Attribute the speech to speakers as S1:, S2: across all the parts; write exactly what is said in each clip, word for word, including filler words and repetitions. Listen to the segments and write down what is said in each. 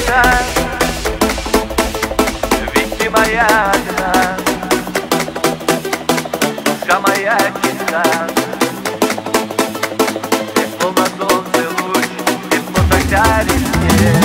S1: вечно, ведь ты моя одна, душа моя чиста. Ты словно солнце луч, тепло так даришь мне.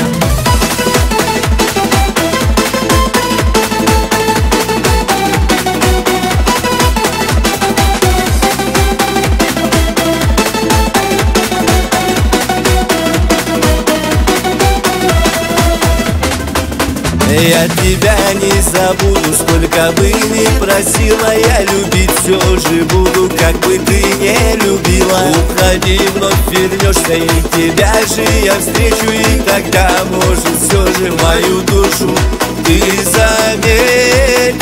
S2: Я тебя не забуду, сколько бы ни просила, я любить все же буду, как бы ты не любила. Уходи, вновь вернешься, и тебя же я встречу, и тогда, может, все же мою душу ты заметишь.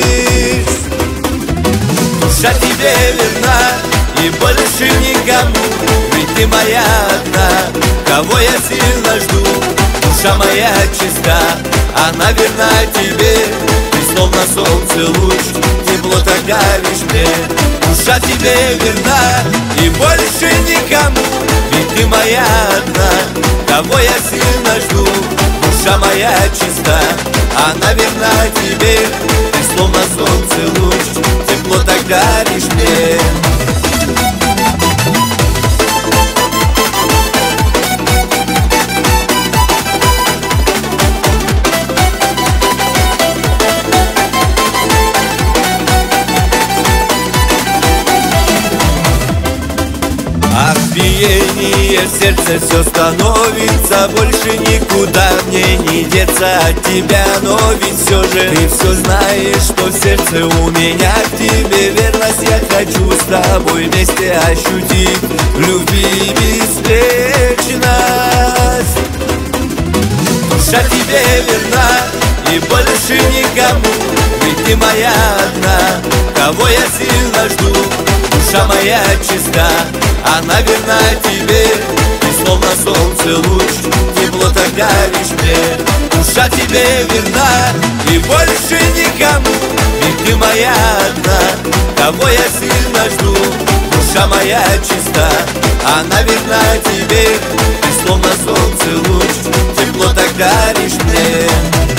S2: Душа тебе верна, и больше никому, ведь ты моя одна, кого я сильно жду. Душа моя чиста, она верна тебе, ты словно солнце луч, тепло так даришь мне. Душа тебе верна, и больше никому, ведь ты моя одна, кого я сильно жду. Душа моя чиста, она верна тебе, ты словно солнце луч, тепло так даришь мне. Биение в сердце все становится больше, никуда мне не деться от тебя. Но ведь все же ты все знаешь, что в сердце у меня к тебе верность. Я хочу с тобой вместе ощутить любви беспечность. Душа тебе верна, и больше никому, ведь ты моя одна, кого я сильно жду. Душа моя чиста, она верна тебе, ты словно солнце луч, тепло так даришь мне. Душа тебе верна, и больше никому, ведь ты моя одна, кого я сильно жду. Душа моя чиста, она верна тебе, ты словно солнце луч, тепло так даришь мне.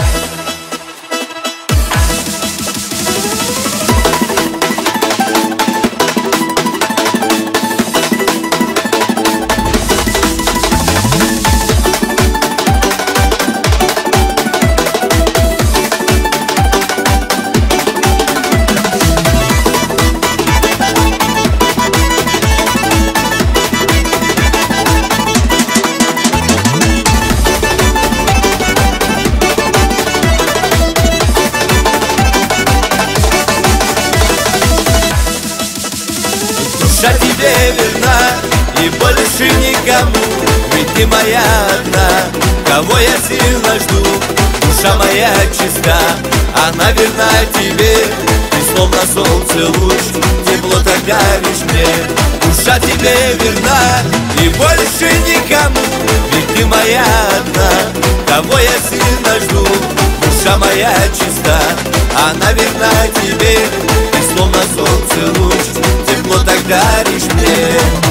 S2: Душа тебе верна, и больше никому, ведь ты моя одна, кого я сильно жду. Душа моя чиста, она верна тебе, ты словно солнце луч, тепло так даришь мне. Душа тебе верна, и больше никому, ведь ты моя одна, кого я сильно жду. Душа моя чиста, она верна тебе, ты словно солнце луч, тепло так даришь мне.